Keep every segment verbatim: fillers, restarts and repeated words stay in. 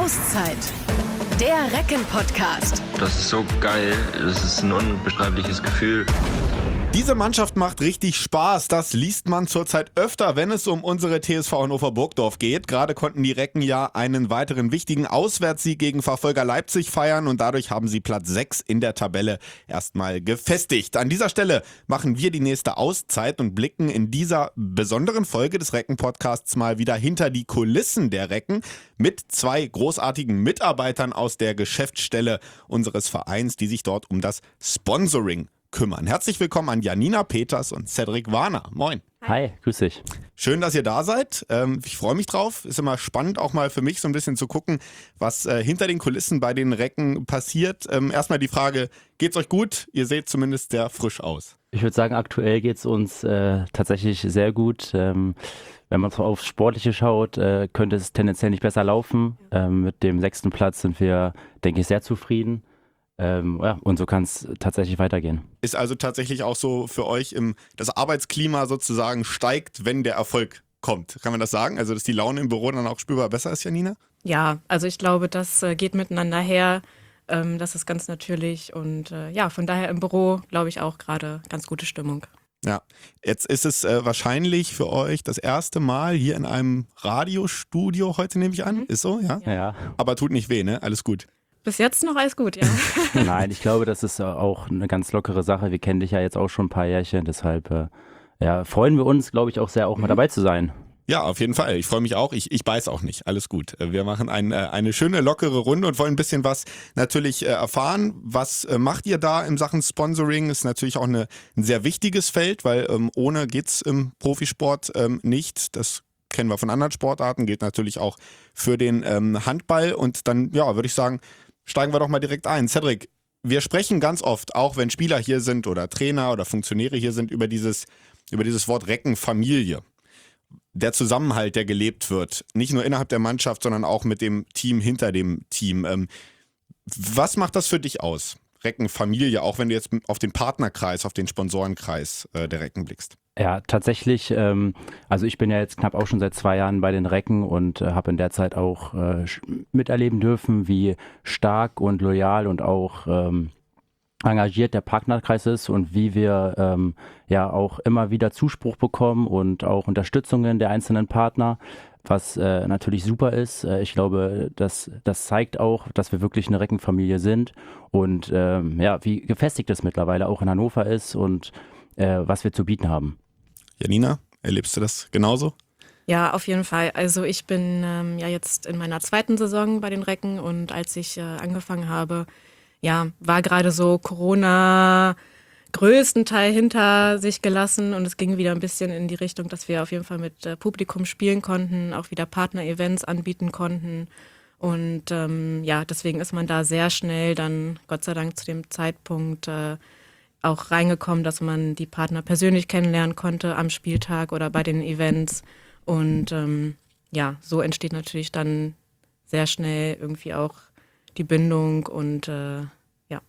Auszeit. Der Recken-Podcast. Das ist so geil. Das ist ein unbeschreibliches Gefühl. Diese Mannschaft macht richtig Spaß. Das liest man zurzeit öfter, wenn es um unsere T S V Hannover-Burgdorf geht. Gerade konnten die Recken ja einen weiteren wichtigen Auswärtssieg gegen Verfolger Leipzig feiern und dadurch haben sie Platz sechs in der Tabelle erstmal gefestigt. An dieser Stelle machen wir die nächste Auszeit und blicken in dieser besonderen Folge des Recken-Podcasts mal wieder hinter die Kulissen der Recken mit zwei großartigen Mitarbeitern aus der Geschäftsstelle unseres Vereins, die sich dort um das Sponsoring kümmern. Herzlich willkommen an Janina Peters und Cedric Warner. Moin. Hi, grüß dich. Schön, dass ihr da seid. Ähm, ich freue mich drauf. Ist immer spannend, auch mal für mich so ein bisschen zu gucken, was äh, hinter den Kulissen bei den Recken passiert. Ähm, erstmal die Frage, geht's euch gut? Ihr seht zumindest sehr frisch aus. Ich würde sagen, aktuell geht es uns äh, tatsächlich sehr gut. Ähm, wenn man so aufs Sportliche schaut, äh, könnte es tendenziell nicht besser laufen. Ähm, mit dem sechsten Platz sind wir, denke ich, sehr zufrieden. Ähm, ja, und so kann es tatsächlich weitergehen. Ist also tatsächlich auch so für euch, im, das Arbeitsklima sozusagen steigt, wenn der Erfolg kommt. Kann man das sagen? Also, dass die Laune im Büro dann auch spürbar besser ist, Janina? Ja, also ich glaube, das äh, geht miteinander her. Ähm, das ist ganz natürlich. Und äh, ja, von daher im Büro, glaube ich, auch gerade ganz gute Stimmung. Ja, jetzt ist es äh, wahrscheinlich für euch das erste Mal hier in einem Radiostudio heute, nehme ich an. Mhm. Ist so, ja? Ja, ja. Aber tut nicht weh, ne? Alles gut. Bis jetzt noch alles gut, ja. Nein, ich glaube, das ist auch eine ganz lockere Sache. Wir kennen dich ja jetzt auch schon ein paar Jährchen, deshalb äh, ja, freuen wir uns, glaube ich, auch sehr, auch mal dabei zu sein. Ja, auf jeden Fall. Ich freue mich auch. Ich, ich beiß auch nicht. Alles gut. Wir machen ein, eine schöne, lockere Runde und wollen ein bisschen was natürlich erfahren. Was macht ihr da in Sachen Sponsoring? Ist natürlich auch eine, ein sehr wichtiges Feld, weil ähm, ohne geht's im Profisport ähm, nicht. Das kennen wir von anderen Sportarten, geht natürlich auch für den ähm, Handball. Und dann, ja, würde ich sagen, steigen wir doch mal direkt ein. Cedric, wir sprechen ganz oft, auch wenn Spieler hier sind oder Trainer oder Funktionäre hier sind, über dieses, über dieses Wort Reckenfamilie. Der Zusammenhalt, der gelebt wird, nicht nur innerhalb der Mannschaft, sondern auch mit dem Team hinter dem Team. Ähm, was macht das für dich aus? Reckenfamilie, auch wenn du jetzt auf den Partnerkreis, auf den Sponsorenkreis äh, der Recken blickst. Ja, tatsächlich, ähm, also ich bin ja jetzt knapp auch schon seit zwei Jahren bei den Recken und äh, habe in der Zeit auch äh, miterleben dürfen, wie stark und loyal und auch ähm, engagiert der Partnerkreis ist und wie wir ähm, ja auch immer wieder Zuspruch bekommen und auch Unterstützungen der einzelnen Partner, was äh, natürlich super ist. Äh, ich glaube, das, das zeigt auch, dass wir wirklich eine Reckenfamilie sind und ähm, ja, wie gefestigt es mittlerweile auch in Hannover ist und äh, was wir zu bieten haben. Janina, erlebst du das genauso? Ja, auf jeden Fall. Also ich bin ähm, ja jetzt in meiner zweiten Saison bei den Recken und als ich äh, angefangen habe, ja, war gerade so Corona größtenteils hinter sich gelassen und es ging wieder ein bisschen in die Richtung, dass wir auf jeden Fall mit äh, Publikum spielen konnten, auch wieder Partner-Events anbieten konnten und ähm, ja, deswegen ist man da sehr schnell dann, Gott sei Dank zu dem Zeitpunkt äh, auch reingekommen, dass man die Partner persönlich kennenlernen konnte am Spieltag oder bei den Events und ähm, ja, so entsteht natürlich dann sehr schnell irgendwie auch die Bindung und äh, ja.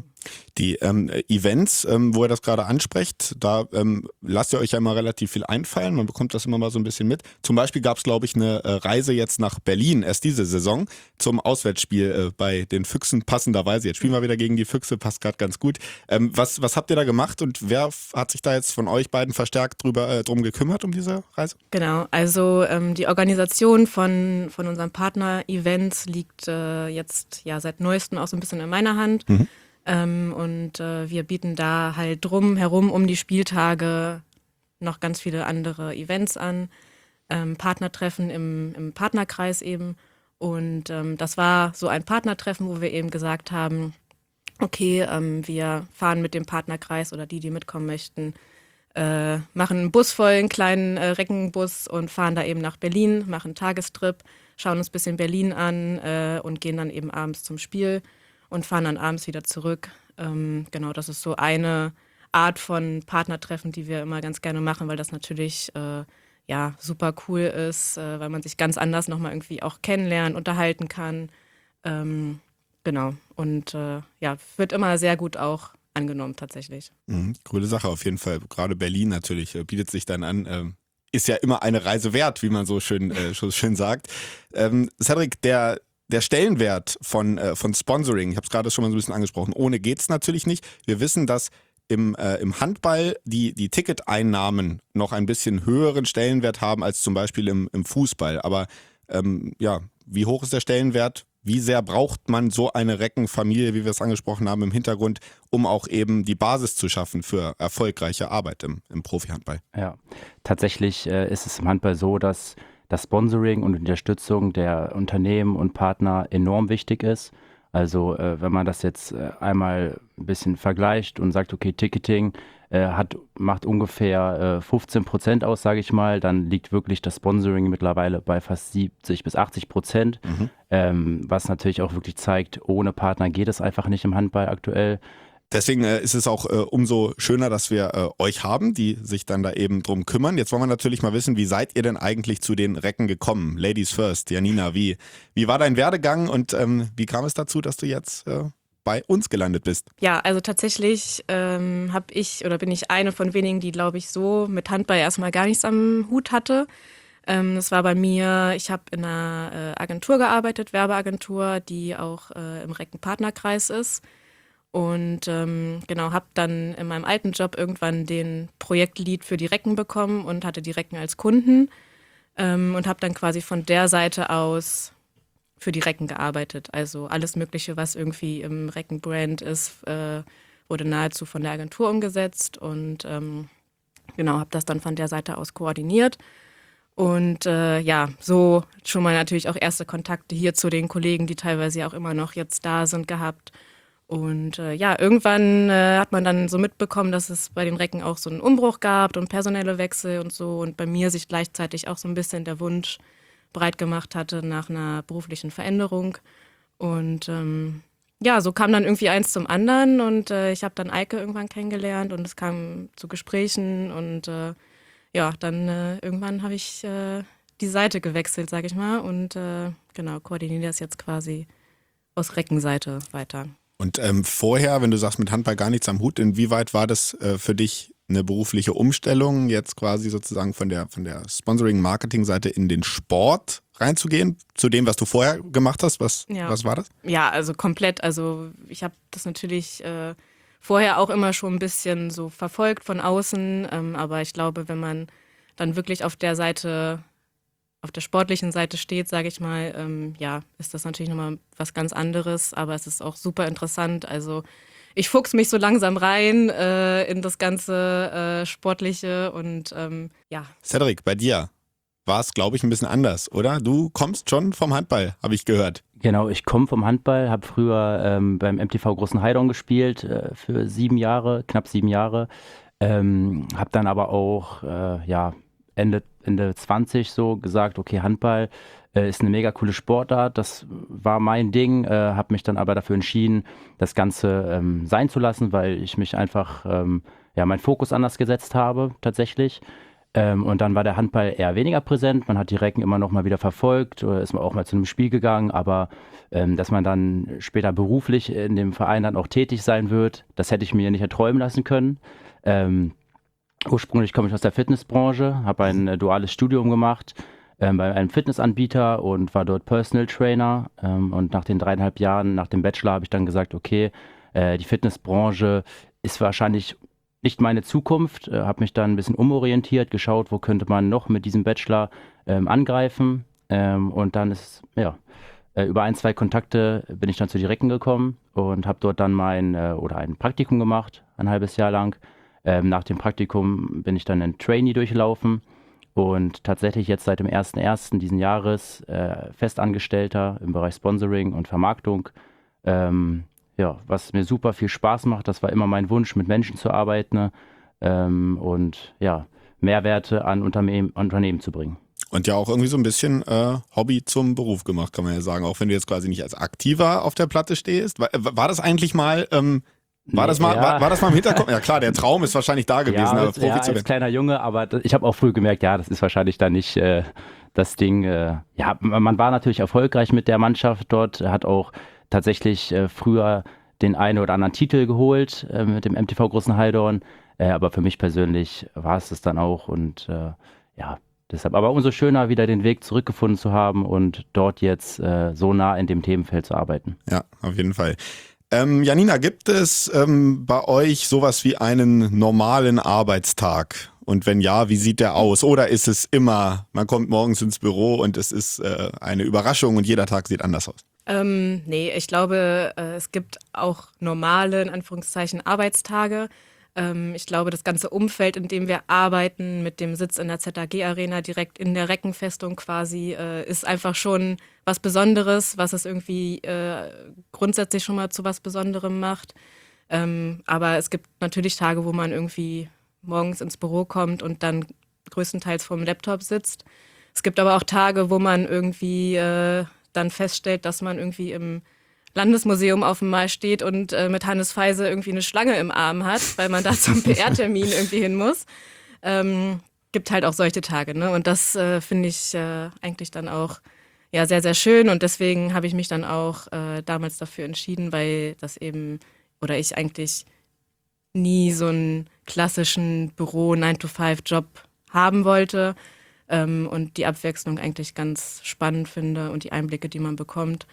Die ähm, Events, ähm, wo ihr das gerade ansprecht, da ähm, lasst ihr euch ja immer relativ viel einfallen. Man bekommt das immer mal so ein bisschen mit. Zum Beispiel gab es, glaube ich, eine äh, Reise jetzt nach Berlin, erst diese Saison, zum Auswärtsspiel äh, bei den Füchsen, passenderweise. Jetzt spielen wir wieder gegen die Füchse, passt gerade ganz gut. Ähm, was, was habt ihr da gemacht und wer f- hat sich da jetzt von euch beiden verstärkt drüber, äh, drum gekümmert, um diese Reise? Genau, also ähm, die Organisation von, von unseren Partner-Events liegt äh, jetzt ja seit neuestem auch so ein bisschen in meiner Hand. Mhm. Ähm, und äh, wir bieten da halt drum herum um die Spieltage noch ganz viele andere Events an, ähm, Partnertreffen im, im Partnerkreis eben. Und ähm, das war so ein Partnertreffen, wo wir eben gesagt haben, okay, ähm, wir fahren mit dem Partnerkreis oder die, die mitkommen möchten, äh, machen einen Bus voll, einen kleinen äh, Reckenbus und fahren da eben nach Berlin, machen einen Tagestrip, schauen uns ein bisschen Berlin an äh, und gehen dann eben abends zum Spiel und fahren dann abends wieder zurück. Ähm, genau, das ist so eine Art von Partnertreffen, die wir immer ganz gerne machen, weil das natürlich äh, ja super cool ist, äh, weil man sich ganz anders nochmal irgendwie auch kennenlernen, unterhalten kann. Ähm, genau, und äh, ja, wird immer sehr gut auch angenommen tatsächlich. Mhm, coole Sache auf jeden Fall. Gerade Berlin natürlich äh, bietet sich dann an. Ähm, ist ja immer eine Reise wert, wie man so schön, äh, so schön sagt. Ähm, Cedric, der der Stellenwert von, äh, von Sponsoring, ich habe es gerade schon mal so ein bisschen angesprochen, ohne geht's natürlich nicht. Wir wissen, dass im, äh, im Handball die, die Ticketeinnahmen noch ein bisschen höheren Stellenwert haben als zum Beispiel im, im Fußball. Aber ähm, ja, wie hoch ist der Stellenwert? Wie sehr braucht man so eine Reckenfamilie, wie wir es angesprochen haben, im Hintergrund, um auch eben die Basis zu schaffen für erfolgreiche Arbeit im, im Profi-Handball? Ja, tatsächlich äh, ist es im Handball so, dass das Sponsoring und Unterstützung der Unternehmen und Partner enorm wichtig ist. Also äh, wenn man das jetzt äh, einmal ein bisschen vergleicht und sagt, okay, Ticketing äh, hat, macht ungefähr äh, fünfzehn Prozent aus, sage ich mal, dann liegt wirklich das Sponsoring mittlerweile bei fast siebzig bis achtzig Prozent, Mhm. ähm, was natürlich auch wirklich zeigt, ohne Partner geht es einfach nicht im Handball aktuell. Deswegen äh, ist es auch äh, umso schöner, dass wir äh, euch haben, die sich dann da eben drum kümmern. Jetzt wollen wir natürlich mal wissen, wie seid ihr denn eigentlich zu den Recken gekommen? Ladies first, Janina, wie, wie war dein Werdegang und ähm, wie kam es dazu, dass du jetzt äh, bei uns gelandet bist? Ja, also tatsächlich ähm, habe ich oder bin ich eine von wenigen, die, glaube ich, so mit Handball erstmal gar nichts am Hut hatte. Ähm, das war bei mir, ich habe in einer äh, Agentur gearbeitet, Werbeagentur, die auch äh, im Recken-Partnerkreis ist. Und ähm, genau, habe dann in meinem alten Job irgendwann den Projektlead für die Recken bekommen und hatte die Recken als Kunden ähm, und habe dann quasi von der Seite aus für die Recken gearbeitet. Also alles Mögliche, was irgendwie im Recken-Brand ist, äh, wurde nahezu von der Agentur umgesetzt und ähm, genau, habe das dann von der Seite aus koordiniert. Und äh, ja, so schon mal natürlich auch erste Kontakte hier zu den Kollegen, die teilweise ja auch immer noch jetzt da sind, gehabt. Und äh, ja, irgendwann äh, hat man dann so mitbekommen, dass es bei den Recken auch so einen Umbruch gab und personelle Wechsel und so. Und bei mir sich gleichzeitig auch so ein bisschen der Wunsch breit gemacht hatte nach einer beruflichen Veränderung. Und ähm, ja, so kam dann irgendwie eins zum anderen. Und äh, ich habe dann Eike irgendwann kennengelernt und es kam zu Gesprächen. Und äh, ja, dann äh, irgendwann habe ich äh, die Seite gewechselt, sage ich mal. Und äh, genau, koordiniere das jetzt quasi aus Reckenseite weiter. Und ähm, vorher, wenn du sagst, mit Handball gar nichts am Hut, inwieweit war das äh, für dich eine berufliche Umstellung, jetzt quasi sozusagen von der, von der Sponsoring-Marketing-Seite in den Sport reinzugehen, zu dem, was du vorher gemacht hast? Was, Ja. was war das? Ja, also komplett. Also ich habe das natürlich äh, vorher auch immer schon ein bisschen so verfolgt von außen. Ähm, aber ich glaube, wenn man dann wirklich auf der Seite, auf der sportlichen Seite steht, sage ich mal, ähm, ja, ist das natürlich nochmal was ganz anderes. Aber es ist auch super interessant. Also ich fuchs mich so langsam rein äh, in das ganze äh, Sportliche und ähm, ja. Cedric, bei dir war es, glaube ich, ein bisschen anders, oder? Du kommst schon vom Handball, habe ich gehört. Genau, ich komme vom Handball, habe früher ähm, beim M T V Großen Heidorn gespielt äh, für sieben Jahre, knapp sieben Jahre. Ähm, habe dann aber auch äh, ja, Ende, Ende zwanzig so gesagt, okay, Handball äh, ist eine mega coole Sportart, das war mein Ding, äh, habe mich dann aber dafür entschieden, das Ganze ähm, sein zu lassen, weil ich mich einfach, ähm, ja, meinen Fokus anders gesetzt habe, tatsächlich. Ähm, und dann war der Handball eher weniger präsent. Man hat die Recken immer noch mal wieder verfolgt oder ist man auch mal zu einem Spiel gegangen. Aber ähm, dass man dann später beruflich in dem Verein dann auch tätig sein wird, das hätte ich mir nicht erträumen lassen können. Ähm, ursprünglich komme ich aus der Fitnessbranche, habe ein äh, duales Studium gemacht ähm, bei einem Fitnessanbieter und war dort Personal Trainer. Ähm, und nach den dreieinhalb Jahren, nach dem Bachelor, habe ich dann gesagt, okay, äh, die Fitnessbranche ist wahrscheinlich nicht meine Zukunft, äh, habe mich dann ein bisschen umorientiert, geschaut, wo könnte man noch mit diesem Bachelor ähm, angreifen ähm, und dann ist, ja, äh, über ein, zwei Kontakte bin ich dann zu die Recken gekommen und habe dort dann mein, äh, oder ein Praktikum gemacht, ein halbes Jahr lang. Ähm, nach dem Praktikum bin ich dann in Trainee durchlaufen und tatsächlich jetzt seit dem ersten ersten diesen Jahres äh, Festangestellter im Bereich Sponsoring und Vermarktung. Ähm, Ja, was mir super viel Spaß macht, das war immer mein Wunsch, mit Menschen zu arbeiten, ne? ähm, und ja, Mehrwerte an Unternehmen, Unternehmen zu bringen. Und ja auch irgendwie so ein bisschen äh, Hobby zum Beruf gemacht, kann man ja sagen. Auch wenn du jetzt quasi nicht als Aktiver auf der Platte stehst. War, war das eigentlich mal, ähm, war, Nee, das mal ja. war, war das mal im Hinterkopf? Ja klar, der Traum ist wahrscheinlich da gewesen, ja, aber als, Profi ja, zu als werden. kleiner Junge, aber das, ich habe auch früh gemerkt, ja, das ist wahrscheinlich dann nicht äh, das Ding. Äh, ja, man war natürlich erfolgreich mit der Mannschaft dort, hat auch tatsächlich äh, früher den einen oder anderen Titel geholt äh, mit dem M T V Großen Heidorn, äh, aber für mich persönlich war es das dann auch und äh, ja, deshalb. Aber umso schöner, wieder den Weg zurückgefunden zu haben und dort jetzt äh, so nah in dem Themenfeld zu arbeiten. Ja, auf jeden Fall. Ähm, Janina, gibt es ähm, bei euch sowas wie einen normalen Arbeitstag? Und wenn ja, wie sieht der aus? Oder ist es immer, man kommt morgens ins Büro und es ist äh, eine Überraschung und jeder Tag sieht anders aus? Ähm, nee, ich glaube, äh, es gibt auch normale, in Anführungszeichen, Arbeitstage. Ähm, ich glaube, das ganze Umfeld, in dem wir arbeiten, mit dem Sitz in der Z A G-Arena, direkt in der Reckenfestung quasi, äh, ist einfach schon was Besonderes, was es irgendwie äh, grundsätzlich schon mal zu was Besonderem macht. Ähm, aber es gibt natürlich Tage, wo man irgendwie morgens ins Büro kommt und dann größtenteils vorm Laptop sitzt. Es gibt aber auch Tage, wo man irgendwie äh, dann feststellt, dass man irgendwie im Landesmuseum auf dem Mal steht und äh, mit Hannes Feise irgendwie eine Schlange im Arm hat, weil man da zum P R-Termin irgendwie hin muss. Ähm, gibt halt auch solche Tage, ne? Und das äh, finde ich äh, eigentlich dann auch ja, sehr, sehr schön. Und deswegen habe ich mich dann auch äh, damals dafür entschieden, weil das eben, oder ich eigentlich nie so einen klassischen Büro-nine to five Job haben wollte ähm, und die Abwechslung eigentlich ganz spannend finde und die Einblicke, die man bekommt.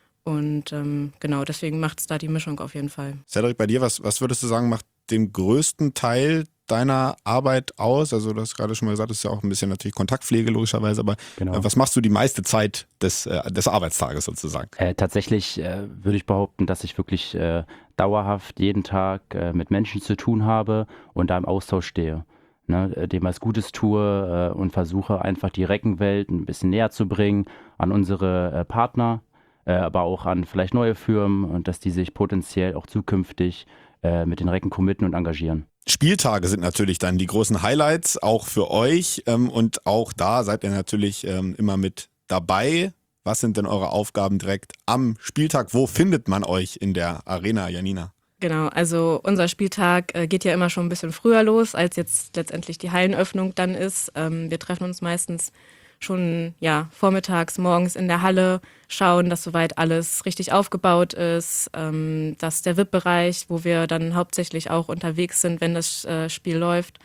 Und ähm, genau, deswegen macht es da die Mischung auf jeden Fall. Cedric, bei dir, was, was würdest du sagen, macht den größten Teil deiner Arbeit aus? Also du hast gerade schon mal gesagt, das ist ja auch ein bisschen natürlich Kontaktpflege logischerweise, aber Genau. äh, was machst du die meiste Zeit des, äh, des Arbeitstages sozusagen? Äh, tatsächlich äh, würde ich behaupten, dass ich wirklich äh, dauerhaft jeden Tag äh, mit Menschen zu tun habe und da im Austausch stehe. Ne, dem was Gutes tue äh, und versuche einfach die Reckenwelt ein bisschen näher zu bringen an unsere äh, Partner, äh, aber auch an vielleicht neue Firmen und dass die sich potenziell auch zukünftig äh, mit den Recken committen und engagieren. Spieltage sind natürlich dann die großen Highlights, auch für euch ähm, und auch da seid ihr natürlich ähm, immer mit dabei. Was sind denn eure Aufgaben direkt am Spieltag? Wo findet man euch in der Arena, Janina? Genau, also unser Spieltag äh, geht ja immer schon ein bisschen früher los, als jetzt letztendlich die Hallenöffnung dann ist. Ähm, wir treffen uns meistens schon ja, vormittags, morgens in der Halle, schauen, dass soweit alles richtig aufgebaut ist, ähm, dass der V I P-Bereich, wo wir dann hauptsächlich auch unterwegs sind, wenn das äh, Spiel läuft,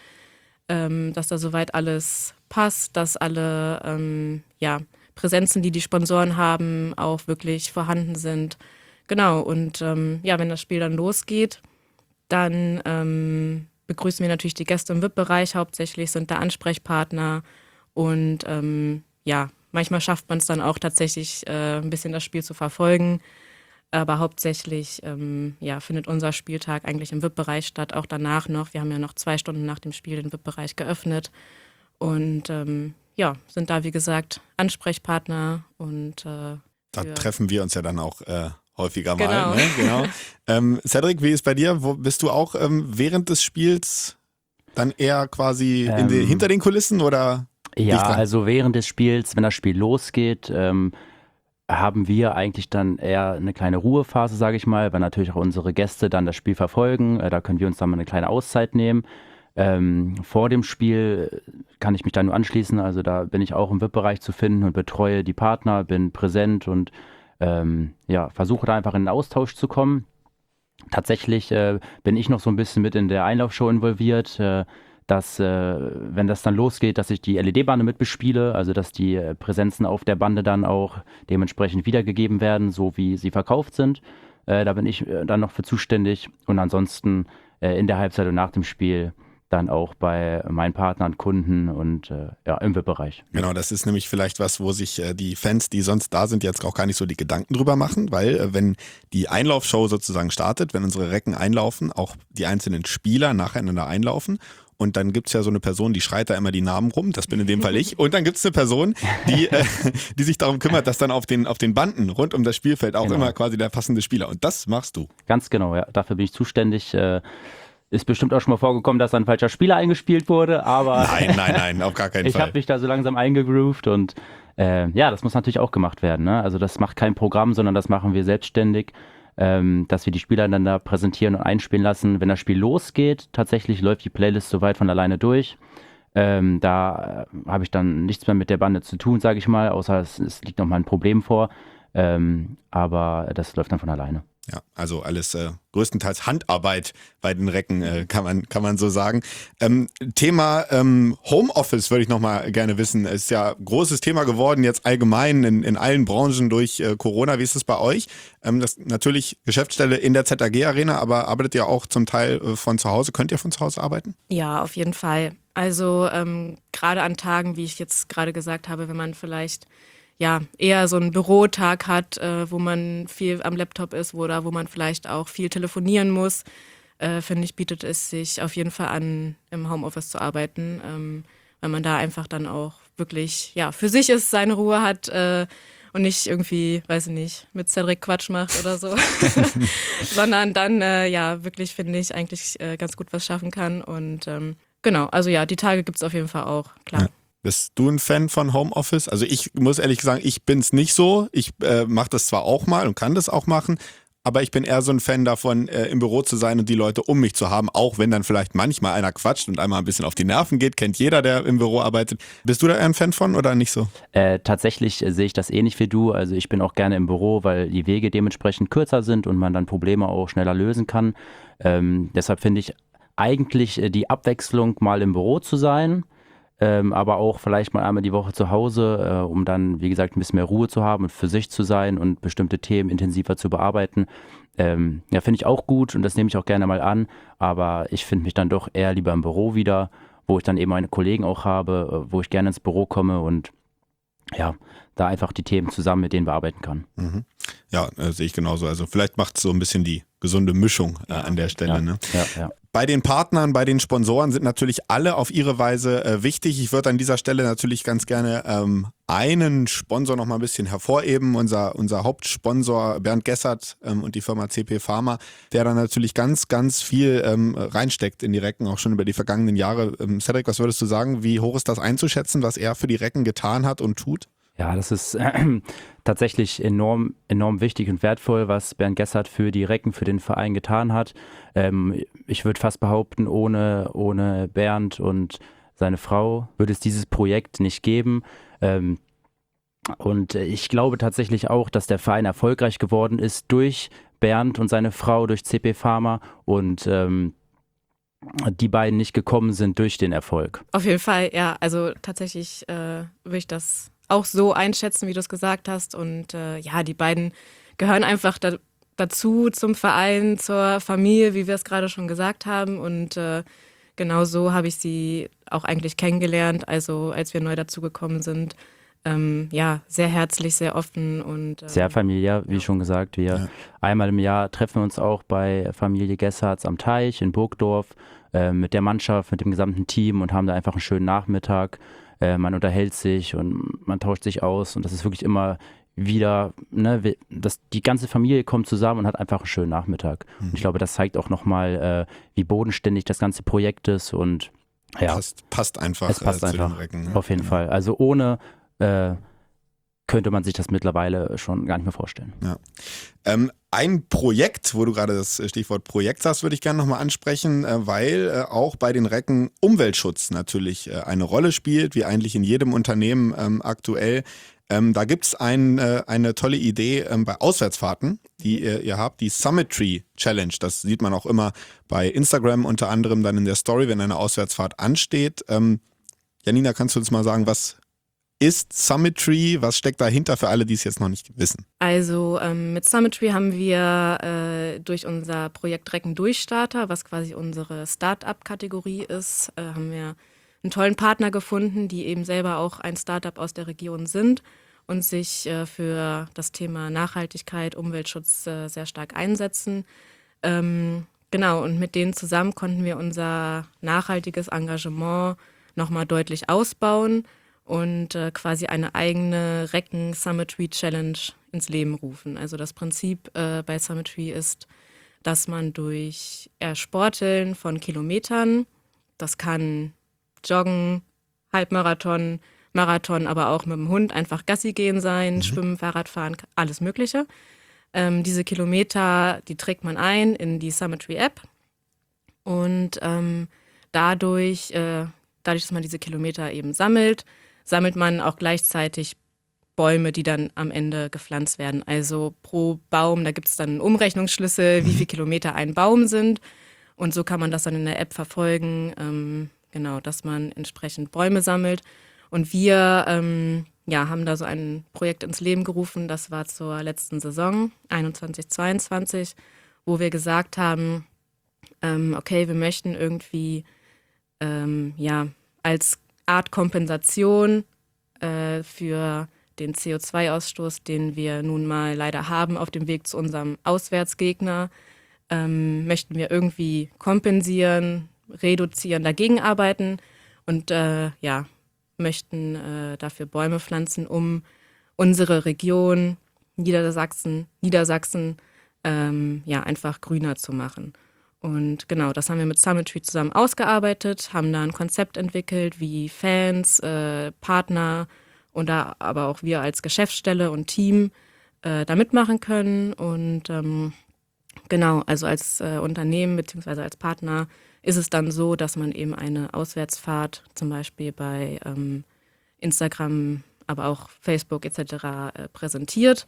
ähm, dass da soweit alles passt, dass alle ähm, ja, Präsenzen, die die Sponsoren haben, auch wirklich vorhanden sind. Genau, und ähm, ja, wenn das Spiel dann losgeht, dann ähm, begrüßen wir natürlich die Gäste im V I P-Bereich, hauptsächlich sind da Ansprechpartner und ähm, ja, manchmal schafft man es dann auch tatsächlich äh, ein bisschen das Spiel zu verfolgen, aber hauptsächlich ähm, ja, findet unser Spieltag eigentlich im V I P-Bereich statt, auch danach noch. Wir haben ja noch zwei Stunden nach dem Spiel den V I P-Bereich geöffnet und ähm, ja, sind da wie gesagt Ansprechpartner und äh, Da für- treffen wir uns ja dann auch äh, häufiger mal. Genau. Ne? Genau. ähm, Cedric, wie ist bei dir? Wo bist du auch ähm, während des Spiels dann eher quasi in Ähm, die, hinter den Kulissen oder? Ja, dicht dran? also während des Spiels, wenn das Spiel losgeht, ähm, haben wir eigentlich dann eher eine kleine Ruhephase, sage ich mal, weil natürlich auch unsere Gäste dann das Spiel verfolgen. Äh, da können wir uns dann mal eine kleine Auszeit nehmen. Ähm, vor dem Spiel kann ich mich da nur anschließen, also da bin ich auch im V I P-Bereich zu finden und betreue die Partner, bin präsent und ähm, ja, versuche da einfach in den Austausch zu kommen. Tatsächlich äh, bin ich noch so ein bisschen mit in der Einlaufshow involviert, äh, dass, äh, wenn das dann losgeht, dass ich die L E D-Bande mit bespiele, also dass die äh, Präsenzen auf der Bande dann auch dementsprechend wiedergegeben werden, so wie sie verkauft sind. Äh, da bin ich äh, dann noch für zuständig und ansonsten äh, in der Halbzeit und nach dem Spiel dann auch bei meinen Partnern, Kunden und äh, ja, im V I P-Bereich. Genau, das ist nämlich vielleicht was, wo sich äh, die Fans, die sonst da sind, jetzt auch gar nicht so die Gedanken drüber machen, weil äh, wenn die Einlaufshow sozusagen startet, wenn unsere Recken einlaufen, auch die einzelnen Spieler nacheinander einlaufen und dann gibt's ja so eine Person, die schreit da immer die Namen rum, das bin in dem Fall ich, und dann gibt's eine Person, die, äh, die sich darum kümmert, dass dann auf den, auf den Banden rund um das Spielfeld auch Genau. immer quasi der passende Spieler, und das machst du. Ganz genau, ja, dafür bin ich zuständig. Äh, ist bestimmt auch schon mal vorgekommen, dass ein falscher Spieler eingespielt wurde, aber Nein, nein, nein, auf gar keinen ich Fall. habe mich da so langsam eingegroovt und äh, ja, das muss natürlich auch gemacht werden. Ne? Also das macht kein Programm, sondern das machen wir selbstständig, ähm, dass wir die Spieler dann da präsentieren und einspielen lassen. Wenn das Spiel losgeht, tatsächlich läuft die Playlist soweit von alleine durch. Ähm, da äh, habe ich dann nichts mehr mit der Bande zu tun, sage ich mal, außer es, es liegt noch mal ein Problem vor. Ähm, aber das läuft dann von alleine. Ja, also alles äh, größtenteils Handarbeit bei den Recken, äh, kann man kann man so sagen. Ähm, Thema ähm, Homeoffice würde ich nochmal gerne wissen. Ist ja ein großes Thema geworden jetzt allgemein in, in allen Branchen durch äh, Corona. Wie ist es bei euch? Ähm, das natürlich Geschäftsstelle in der Z A G-Arena, aber arbeitet ihr auch zum Teil äh, von zu Hause? Könnt ihr von zu Hause arbeiten? Ja, auf jeden Fall. Also ähm, gerade an Tagen, wie ich jetzt gerade gesagt habe, wenn man vielleicht ja eher so einen Bürotag hat, äh, wo man viel am Laptop ist oder wo man vielleicht auch viel telefonieren muss, äh, finde ich, bietet es sich auf jeden Fall an, im Homeoffice zu arbeiten, ähm, weil man da einfach dann auch wirklich ja für sich ist, seine Ruhe hat äh, und nicht irgendwie, weiß ich nicht, mit Cedric Quatsch macht oder so, sondern dann äh, ja wirklich, finde ich, eigentlich äh, ganz gut was schaffen kann und ähm, genau, also ja, die Tage gibt es auf jeden Fall auch, klar. Ja. Bist du ein Fan von Homeoffice? Also ich muss ehrlich sagen, ich bin es nicht so. Ich äh, mache das zwar auch mal und kann das auch machen, aber ich bin eher so ein Fan davon, äh, im Büro zu sein und die Leute um mich zu haben, auch wenn dann vielleicht manchmal einer quatscht und einmal ein bisschen auf die Nerven geht, kennt jeder, der im Büro arbeitet. Bist du da eher ein Fan von oder nicht so? Äh, tatsächlich äh, sehe ich das ähnlich wie du. Also ich bin auch gerne im Büro, weil die Wege dementsprechend kürzer sind und man dann Probleme auch schneller lösen kann. Ähm, deshalb finde ich eigentlich äh, die Abwechslung, mal im Büro zu sein, Ähm, aber auch vielleicht mal einmal die Woche zu Hause, äh, um dann, wie gesagt, ein bisschen mehr Ruhe zu haben und für sich zu sein und bestimmte Themen intensiver zu bearbeiten. Ähm, ja, finde ich auch gut und das nehme ich auch gerne mal an, aber ich finde mich dann doch eher lieber im Büro wieder, wo ich dann eben meine Kollegen auch habe, äh, wo ich gerne ins Büro komme und ja, da einfach die Themen zusammen mit denen bearbeiten kann. Mhm. Ja, äh, sehe ich genauso. Also vielleicht macht es so ein bisschen die gesunde Mischung äh, an der Stelle. Ja, ne? ja, ja. Bei den Partnern, bei den Sponsoren sind natürlich alle auf ihre Weise äh, wichtig. Ich würde an dieser Stelle natürlich ganz gerne ähm, einen Sponsor noch mal ein bisschen hervorheben. Unser, unser Hauptsponsor Bernd Gessert ähm, und die Firma C P Pharma, der da natürlich ganz, ganz viel ähm, reinsteckt in die Recken, auch schon über die vergangenen Jahre. Ähm, Cedric, was würdest du sagen? Wie hoch ist das einzuschätzen, was er für die Recken getan hat und tut? Ja, das ist äh, tatsächlich enorm, enorm wichtig und wertvoll, was Bernd Gessert für die Recken, für den Verein getan hat. Ähm, ich würde fast behaupten, ohne, ohne Bernd und seine Frau würde es dieses Projekt nicht geben. Ähm, und ich glaube tatsächlich auch, dass der Verein erfolgreich geworden ist durch Bernd und seine Frau, durch C P Pharma und ähm, die beiden nicht gekommen sind durch den Erfolg. Auf jeden Fall, ja, also tatsächlich äh, würde ich das auch so einschätzen, wie du es gesagt hast. Und äh, ja, die beiden gehören einfach da, dazu zum Verein, zur Familie, wie wir es gerade schon gesagt haben. Und äh, genau so habe ich sie auch eigentlich kennengelernt, also als wir neu dazugekommen sind. Ähm, ja, sehr herzlich, sehr offen und ähm, sehr familiär, wie ja. schon gesagt. Wir Ja. einmal im Jahr treffen wir uns auch bei Familie Gessarts am Teich in Burgdorf äh, mit der Mannschaft, mit dem gesamten Team und haben da einfach einen schönen Nachmittag. Äh, man unterhält sich und man tauscht sich aus und das ist wirklich immer wieder, ne, das, die ganze Familie kommt zusammen und hat einfach einen schönen Nachmittag. Mhm. Und ich glaube, das zeigt auch nochmal, äh, wie bodenständig das ganze Projekt ist und ja, Passt, passt einfach es passt äh, zu einfach, den Recken. Ne? auf jeden Ja. Fall. Also ohne äh, könnte man sich das mittlerweile schon gar nicht mehr vorstellen. Ja. Ähm, ein Projekt, wo du gerade das Stichwort Projekt sagst, würde ich gerne nochmal ansprechen, äh, weil äh, auch bei den Recken Umweltschutz natürlich äh, eine Rolle spielt, wie eigentlich in jedem Unternehmen ähm, aktuell. Ähm, da gibt es ein, äh, eine tolle Idee ähm, bei Auswärtsfahrten, die ihr, ihr habt, die Summit Tree Challenge. Das sieht man auch immer bei Instagram unter anderem dann in der Story, wenn eine Auswärtsfahrt ansteht. Ähm, Janina, kannst du uns mal sagen, was ist Summit Tree? Was steckt dahinter für alle, die es jetzt noch nicht wissen? Also ähm, mit Summit Tree haben wir äh, durch unser Projekt Recken Durchstarter, was quasi unsere Start-up-Kategorie ist, äh, haben wir einen tollen Partner gefunden, die eben selber auch ein Start-up aus der Region sind und sich äh, für das Thema Nachhaltigkeit, Umweltschutz äh, sehr stark einsetzen. Ähm, genau, und mit denen zusammen konnten wir unser nachhaltiges Engagement nochmal deutlich ausbauen und äh, quasi eine eigene Recken Summit Tree Challenge ins Leben rufen. Also das Prinzip äh, bei Summit Tree ist, dass man durch Ersporteln von Kilometern, das kann Joggen, Halbmarathon, Marathon, aber auch mit dem Hund einfach Gassi gehen sein, mhm. Schwimmen, Fahrradfahren, alles Mögliche. Ähm, diese Kilometer, die trägt man ein in die Summit Tree App und ähm, dadurch, äh, dadurch, dass man diese Kilometer eben sammelt, sammelt man auch gleichzeitig Bäume, die dann am Ende gepflanzt werden. Also pro Baum, da gibt es dann einen Umrechnungsschlüssel, wie viele Kilometer ein Baum sind. Und so kann man das dann in der App verfolgen, ähm, genau, dass man entsprechend Bäume sammelt. Und wir ähm, ja, haben da so ein Projekt ins Leben gerufen, das war zur letzten Saison, einundzwanzig zweiundzwanzig, wo wir gesagt haben, ähm, okay, wir möchten irgendwie ähm, ja, als Art Kompensation äh, für den C O zwei Ausstoß, den wir nun mal leider haben auf dem Weg zu unserem Auswärtsgegner, ähm, möchten wir irgendwie kompensieren, reduzieren, dagegen arbeiten und äh, ja, möchten äh, dafür Bäume pflanzen, um unsere Region Niedersachsen, Niedersachsen ähm, ja, einfach grüner zu machen. Und genau, das haben wir mit Summit Tree zusammen ausgearbeitet, haben da ein Konzept entwickelt, wie Fans, äh, Partner und da aber auch wir als Geschäftsstelle und Team äh, da mitmachen können. Und ähm, genau, also als äh, Unternehmen bzw. als Partner ist es dann so, dass man eben eine Auswärtsfahrt zum Beispiel bei ähm, Instagram, aber auch Facebook et cetera äh, präsentiert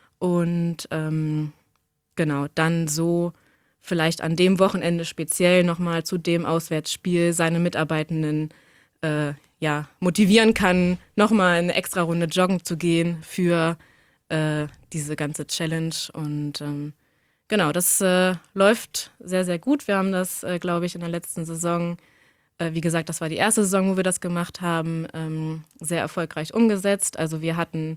und ähm, genau, dann so vielleicht an dem Wochenende speziell nochmal zu dem Auswärtsspiel seine Mitarbeitenden äh, ja, motivieren kann, nochmal eine extra Runde joggen zu gehen für äh, diese ganze Challenge. Und ähm, genau, das äh, läuft sehr, sehr gut. Wir haben das, äh, glaube ich, in der letzten Saison, äh, wie gesagt, das war die erste Saison, wo wir das gemacht haben, ähm, sehr erfolgreich umgesetzt. Also wir hatten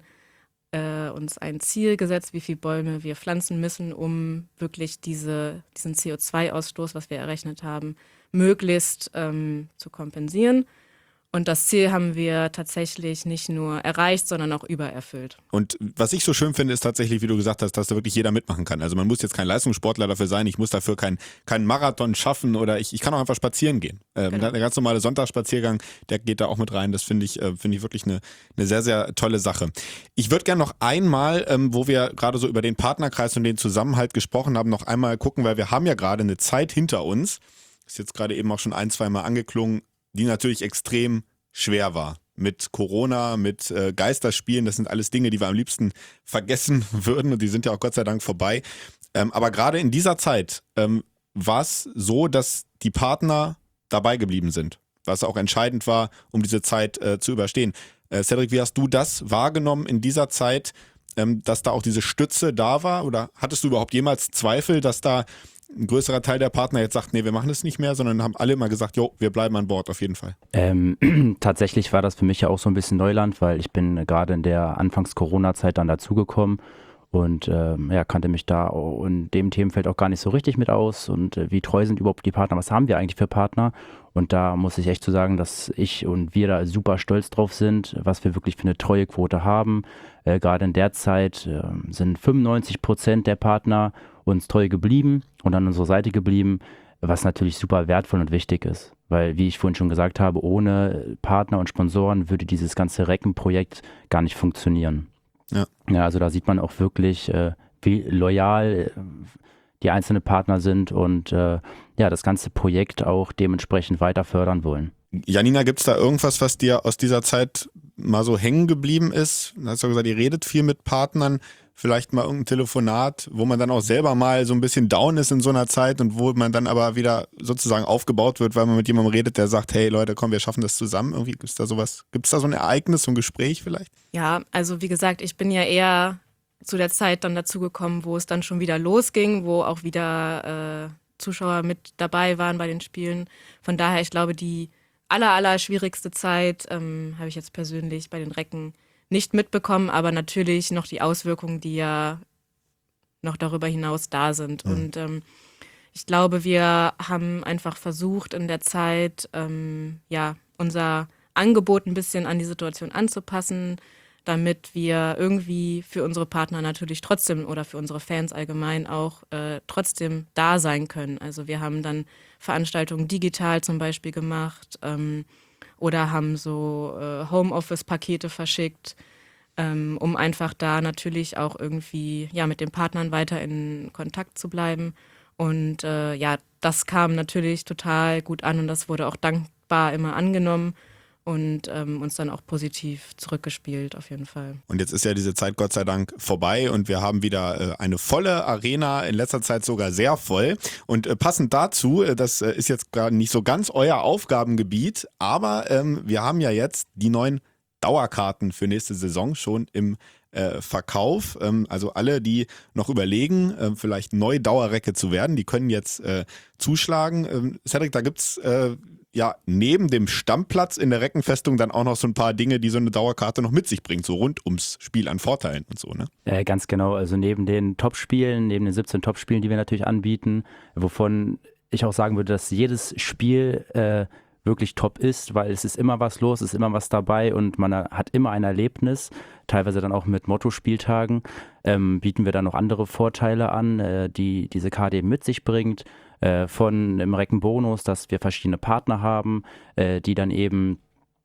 äh, uns ein Ziel gesetzt, wie viele Bäume wir pflanzen müssen, um wirklich diese, diesen C O zwei Ausstoß, was wir errechnet haben, möglichst ähm, zu kompensieren. Und das Ziel haben wir tatsächlich nicht nur erreicht, sondern auch übererfüllt. Und was ich so schön finde, ist tatsächlich, wie du gesagt hast, dass da wirklich jeder mitmachen kann. Also man muss jetzt kein Leistungssportler dafür sein, ich muss dafür keinen kein Marathon schaffen oder ich, ich kann auch einfach spazieren gehen. Ähm, Genau. Der ganz normale Sonntagsspaziergang, der geht da auch mit rein. Das finde ich, äh, finde ich wirklich eine, eine sehr, sehr tolle Sache. Ich würde gerne noch einmal, ähm, wo wir gerade so über den Partnerkreis und den Zusammenhalt gesprochen haben, noch einmal gucken, weil wir haben ja gerade eine Zeit hinter uns, ist jetzt gerade eben auch schon ein, zwei Mal angeklungen, die natürlich extrem schwer war. Mit Corona, mit äh, Geisterspielen, das sind alles Dinge, die wir am liebsten vergessen würden und die sind ja auch Gott sei Dank vorbei. Ähm, aber gerade in dieser Zeit ähm, war es so, dass die Partner dabei geblieben sind, was auch entscheidend war, um diese Zeit äh, zu überstehen. Äh, Cedric, wie hast du das wahrgenommen in dieser Zeit, ähm, dass da auch diese Stütze da war? Oder hattest du überhaupt jemals Zweifel, dass da ein größerer Teil der Partner jetzt sagt, nee, wir machen es nicht mehr, sondern haben alle immer gesagt, jo, wir bleiben an Bord auf jeden Fall? Ähm, tatsächlich war das für mich ja auch so ein bisschen Neuland, weil ich bin gerade in der Anfangs-Corona-Zeit dann dazugekommen und ähm, ja, kannte mich da auch in dem Themenfeld auch gar nicht so richtig mit aus und äh, wie treu sind überhaupt die Partner, was haben wir eigentlich für Partner? Und da muss ich echt zu sagen, dass ich und wir da super stolz drauf sind, was wir wirklich für eine treue Quote haben. Äh, gerade in der Zeit äh, sind fünfundneunzig Prozent der Partner uns treu geblieben und an unserer Seite geblieben, was natürlich super wertvoll und wichtig ist. Weil, wie ich vorhin schon gesagt habe, ohne Partner und Sponsoren würde dieses ganze Recken-Projekt gar nicht funktionieren. Ja. Ja, also da sieht man auch wirklich, äh, wie loyal äh, die einzelnen Partner sind und äh, ja, das ganze Projekt auch dementsprechend weiter fördern wollen. Janina, gibt es da irgendwas, was dir aus dieser Zeit mal so hängen geblieben ist? Du hast ja gesagt, ihr redet viel mit Partnern, vielleicht mal irgendein Telefonat, wo man dann auch selber mal so ein bisschen down ist in so einer Zeit und wo man dann aber wieder sozusagen aufgebaut wird, weil man mit jemandem redet, der sagt, hey Leute, komm, wir schaffen das zusammen. Irgendwie gibt es da sowas, gibt es da so ein Ereignis, so ein Gespräch vielleicht? Ja, also wie gesagt, ich bin ja eher zu der Zeit dann dazu gekommen, wo es dann schon wieder losging, wo auch wieder äh, Zuschauer mit dabei waren bei den Spielen. Von daher, ich glaube, die aller, aller schwierigste Zeit ähm, habe ich jetzt persönlich bei den Recken nicht mitbekommen, aber natürlich noch die Auswirkungen, die ja noch darüber hinaus da sind. Mhm. Und ähm, ich glaube, wir haben einfach versucht in der Zeit, ähm, ja, unser Angebot ein bisschen an die Situation anzupassen, damit wir irgendwie für unsere Partner natürlich trotzdem oder für unsere Fans allgemein auch äh, trotzdem da sein können. Also wir haben dann Veranstaltungen digital zum Beispiel gemacht, ähm, oder haben so äh, Homeoffice-Pakete verschickt, ähm, um einfach da natürlich auch irgendwie ja, mit den Partnern weiter in Kontakt zu bleiben. Und äh, ja, das kam natürlich total gut an und das wurde auch dankbar immer angenommen. und ähm, uns dann auch positiv zurückgespielt, auf jeden Fall. Und jetzt ist ja diese Zeit Gott sei Dank vorbei und wir haben wieder äh, eine volle Arena, in letzter Zeit sogar sehr voll. Und äh, passend dazu, äh, das äh, ist jetzt gerade nicht so ganz euer Aufgabengebiet, aber ähm, wir haben ja jetzt die neuen Dauerkarten für nächste Saison schon im äh, Verkauf. Ähm, also alle, die noch überlegen, äh, vielleicht neu Dauerrecke zu werden, die können jetzt äh, zuschlagen. Ähm, Cedric, da gibt's äh, ja neben dem Stammplatz in der Reckenfestung dann auch noch so ein paar Dinge, die so eine Dauerkarte noch mit sich bringt, so rund ums Spiel an Vorteilen und so, ne? Äh, ganz genau, also neben den Top-Spielen, neben den siebzehn Top-Spielen, die wir natürlich anbieten, wovon ich auch sagen würde, dass jedes Spiel äh, wirklich top ist, weil es ist immer was los, es ist immer was dabei und man hat immer ein Erlebnis, teilweise dann auch mit Motto-Spieltagen, ähm, bieten wir dann noch andere Vorteile an, äh, die diese Karte eben mit sich bringt, äh, von im Reckenbonus, dass wir verschiedene Partner haben, äh, die dann eben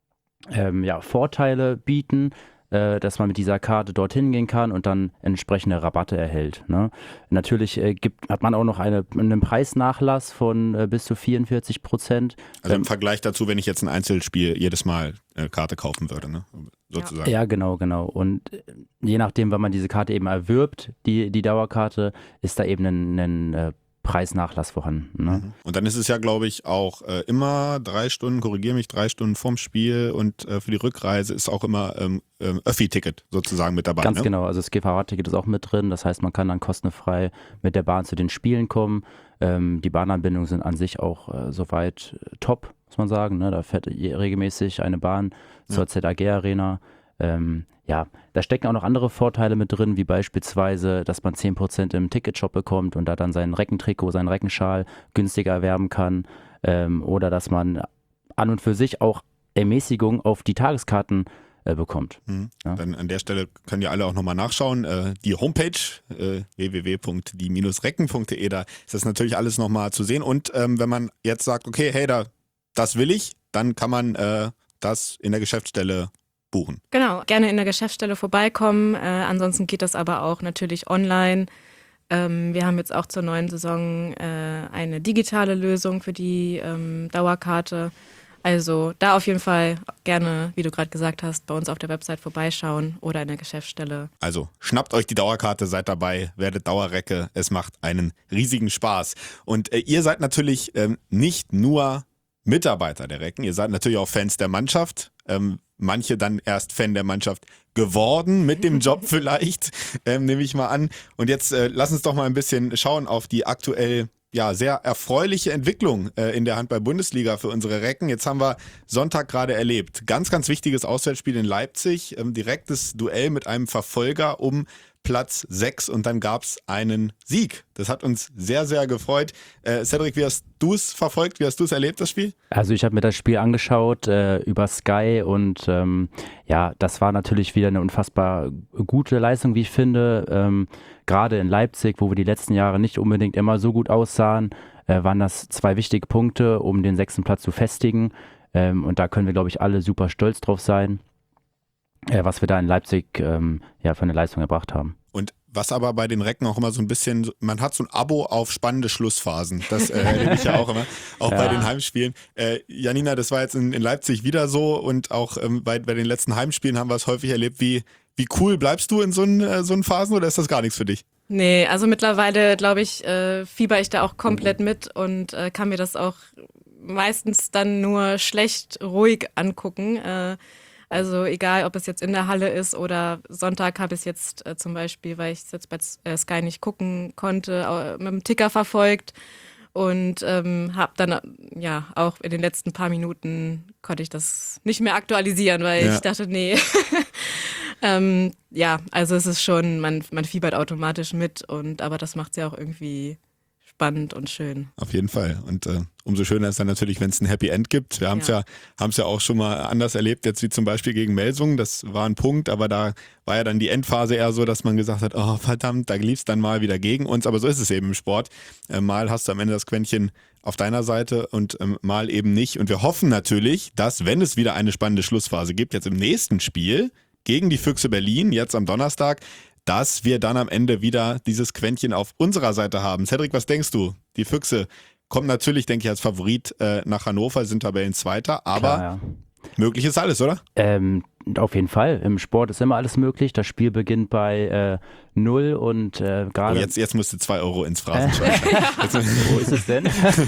ähm, ja, Vorteile bieten, äh, dass man mit dieser Karte dorthin gehen kann und dann entsprechende Rabatte erhält. Ne? Natürlich äh, gibt, hat man auch noch eine, einen Preisnachlass von äh, bis zu vierundvierzig Prozent. Also im ähm, Vergleich dazu, wenn ich jetzt ein Einzelspiel jedes Mal eine Karte kaufen würde, ne? Sozusagen. Ja, genau, genau. Und äh, je nachdem, wann man diese Karte eben erwirbt, die, die Dauerkarte, ist da eben ein, ein äh, Preisnachlass vorhanden. Ne? Und dann ist es ja, glaube ich, auch äh, immer drei Stunden, korrigiere mich, drei Stunden vorm Spiel und äh, für die Rückreise ist auch immer ähm, ähm, Öffi-Ticket sozusagen mit dabei. Ganz ne? genau, also das G V-Ticket ist auch mit drin, das heißt, man kann dann kostenfrei mit der Bahn zu den Spielen kommen. Ähm, die Bahnanbindungen sind an sich auch äh, soweit äh, top, muss man sagen. Ne? Da fährt regelmäßig eine Bahn zur ja. Z A G-Arena. Ähm, ja, da stecken auch noch andere Vorteile mit drin, wie beispielsweise, dass man zehn Prozent im Ticketshop bekommt und da dann sein Reckentrikot, seinen Reckenschal günstiger erwerben kann. Ähm, oder dass man an und für sich auch Ermäßigung auf die Tageskarten äh, bekommt. Mhm. Ja. Dann an der Stelle können ja alle auch nochmal nachschauen. Äh, die Homepage äh, w w w punkt die recken punkt de, da ist das natürlich alles nochmal zu sehen. Und ähm, wenn man jetzt sagt, okay, hey, da, das will ich, dann kann man äh, das in der Geschäftsstelle buchen. Genau, gerne in der Geschäftsstelle vorbeikommen. Äh, ansonsten geht das aber auch natürlich online. Ähm, wir haben jetzt auch zur neuen Saison äh, eine digitale Lösung für die ähm, Dauerkarte. Also da auf jeden Fall gerne, wie du gerade gesagt hast, bei uns auf der Website vorbeischauen oder in der Geschäftsstelle. Also schnappt euch die Dauerkarte, seid dabei, werdet Dauerrecke. Es macht einen riesigen Spaß. Und äh, ihr seid natürlich ähm, nicht nur Mitarbeiter der Recken, ihr seid natürlich auch Fans der Mannschaft. Ähm, manche dann erst Fan der Mannschaft geworden, mit dem Job vielleicht, ähm, nehme ich mal an. Und jetzt äh, lass uns doch mal ein bisschen schauen auf die aktuell ja sehr erfreuliche Entwicklung äh, in der Handball-Bundesliga für unsere Recken. Jetzt haben wir Sonntag gerade erlebt. Ganz, ganz wichtiges Auswärtsspiel in Leipzig, ähm, direktes Duell mit einem Verfolger um Platz sechs und dann gab es einen Sieg. Das hat uns sehr, sehr gefreut. Äh, Cedric, wie hast du es verfolgt? Wie hast du es erlebt, das Spiel? Also ich habe mir das Spiel angeschaut äh, über Sky und ähm, ja, das war natürlich wieder eine unfassbar gute Leistung, wie ich finde. Ähm, gerade in Leipzig, wo wir die letzten Jahre nicht unbedingt immer so gut aussahen, äh, waren das zwei wichtige Punkte, um den sechsten Platz zu festigen. Ähm, und da können wir, glaube ich, alle super stolz drauf sein, äh, was wir da in Leipzig ähm, ja, für eine Leistung erbracht haben. Und was aber bei den Recken auch immer so ein bisschen, man hat so ein Abo auf spannende Schlussphasen. Das äh, erlebe ich ja auch immer, auch ja. bei den Heimspielen. Äh, Janina, das war jetzt in, in Leipzig wieder so und auch ähm, bei, bei den letzten Heimspielen haben wir es häufig erlebt. Wie, wie cool bleibst du in so einen, äh, so einen Phasen oder ist das gar nichts für dich? Nee, also mittlerweile, glaube ich, äh, fieber ich da auch komplett mit und äh, kann mir das auch meistens dann nur schlecht ruhig angucken. Äh, Also egal, ob es jetzt in der Halle ist oder Sonntag habe ich es jetzt äh, zum Beispiel, weil ich es jetzt bei äh, Sky nicht gucken konnte, äh, mit dem Ticker verfolgt und ähm, habe dann äh, ja auch in den letzten paar Minuten konnte ich das nicht mehr aktualisieren, weil ja. ich dachte, nee. ähm, ja, also es ist schon, man, man fiebert automatisch mit und aber das macht es ja auch irgendwie spannend und schön. Auf jeden Fall. Und äh, umso schöner ist dann natürlich, wenn es ein Happy End gibt. Wir haben es ja, ja, haben's ja auch schon mal anders erlebt, jetzt wie zum Beispiel gegen Melsungen. Das war ein Punkt, aber da war ja dann die Endphase eher so, dass man gesagt hat, oh verdammt, da lief es dann mal wieder gegen uns. Aber so ist es eben im Sport. Äh, mal hast du am Ende das Quäntchen auf deiner Seite und ähm, mal eben nicht. Und wir hoffen natürlich, dass, wenn es wieder eine spannende Schlussphase gibt, jetzt im nächsten Spiel gegen die Füchse Berlin, jetzt am Donnerstag, dass wir dann am Ende wieder dieses Quäntchen auf unserer Seite haben. Cedric, was denkst du? Die Füchse kommen natürlich, denke ich, als Favorit äh, nach Hannover, sind Tabellenzweiter, aber Klar, ja. Möglich ist alles, oder? Ähm, auf jeden Fall. Im Sport ist immer alles möglich. Das Spiel beginnt bei äh, null und äh, gerade... Oh, jetzt, jetzt musst du zwei Euro ins Phrasenschwein. Wo ist es denn?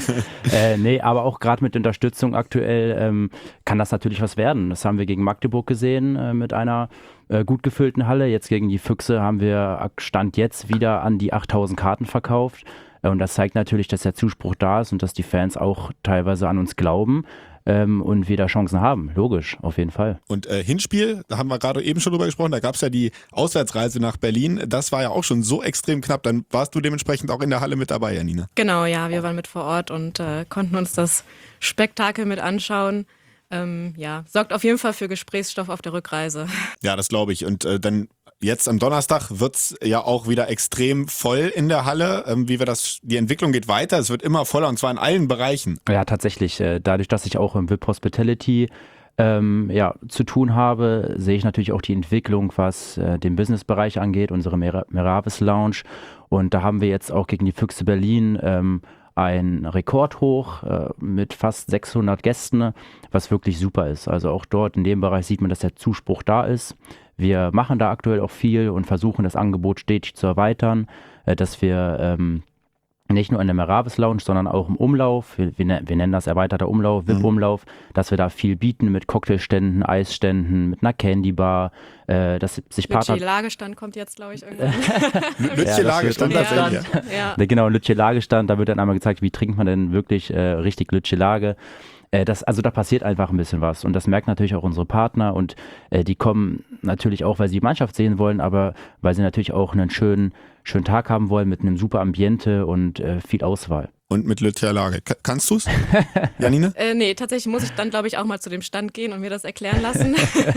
äh, nee, aber auch gerade mit Unterstützung aktuell ähm, kann das natürlich was werden. Das haben wir gegen Magdeburg gesehen äh, mit einer äh, gut gefüllten Halle. Jetzt gegen die Füchse haben wir Stand jetzt wieder an die achttausend Karten verkauft. Äh, und das zeigt natürlich, dass der Zuspruch da ist und dass die Fans auch teilweise an uns glauben. Ähm, und wir da Chancen haben, logisch, auf jeden Fall. Und äh, Hinspiel, da haben wir gerade eben schon drüber gesprochen, da gab es ja die Auswärtsreise nach Berlin, das war ja auch schon so extrem knapp, dann warst du dementsprechend auch in der Halle mit dabei, Janina. Genau, ja, wir waren mit vor Ort und äh, konnten uns das Spektakel mit anschauen. Ähm, ja, sorgt auf jeden Fall für Gesprächsstoff auf der Rückreise. Ja, das glaube ich. Und äh, dann jetzt am Donnerstag wird's ja auch wieder extrem voll in der Halle. Ähm, wie wir das, die Entwicklung geht weiter, es wird immer voller und zwar in allen Bereichen. Ja, tatsächlich. Äh, dadurch, dass ich auch im V I P Hospitality ähm, ja, zu tun habe, sehe ich natürlich auch die Entwicklung, was äh, den Businessbereich angeht, unsere Mer- Meravis Lounge. Und da haben wir jetzt auch gegen die Füchse Berlin ähm, ein Rekordhoch äh, mit fast sechshundert Gästen, was wirklich super ist. Also auch dort in dem Bereich sieht man, dass der Zuspruch da ist. Wir machen da aktuell auch viel und versuchen das Angebot stetig zu erweitern, äh, dass wir ähm, nicht nur in der Meravis Lounge, sondern auch im Umlauf, wir, wir nennen das erweiterter Umlauf, V I P-Umlauf, dass wir da viel bieten mit Cocktailständen, Eisständen, mit einer Candy-Bar, äh, dass sich Partner... Lütje-Lagestand kommt jetzt, glaube ich, irgendwann. Lütje-Lagestand, ja, tatsächlich. Ja. Ja. Genau, Lütje-Lagestand, da wird dann einmal gezeigt, wie trinkt man denn wirklich äh, richtig Lütje-Lage. Äh, das, also da passiert einfach ein bisschen was und das merken natürlich auch unsere Partner und äh, die kommen natürlich auch, weil sie die Mannschaft sehen wollen, aber weil sie natürlich auch einen schönen, schönen Tag haben wollen mit einem super Ambiente und äh, viel Auswahl. Und mit Lütje-Lage. K- kannst du's, Janine? Äh, nee, tatsächlich muss ich dann, glaube ich, auch mal zu dem Stand gehen und mir das erklären lassen.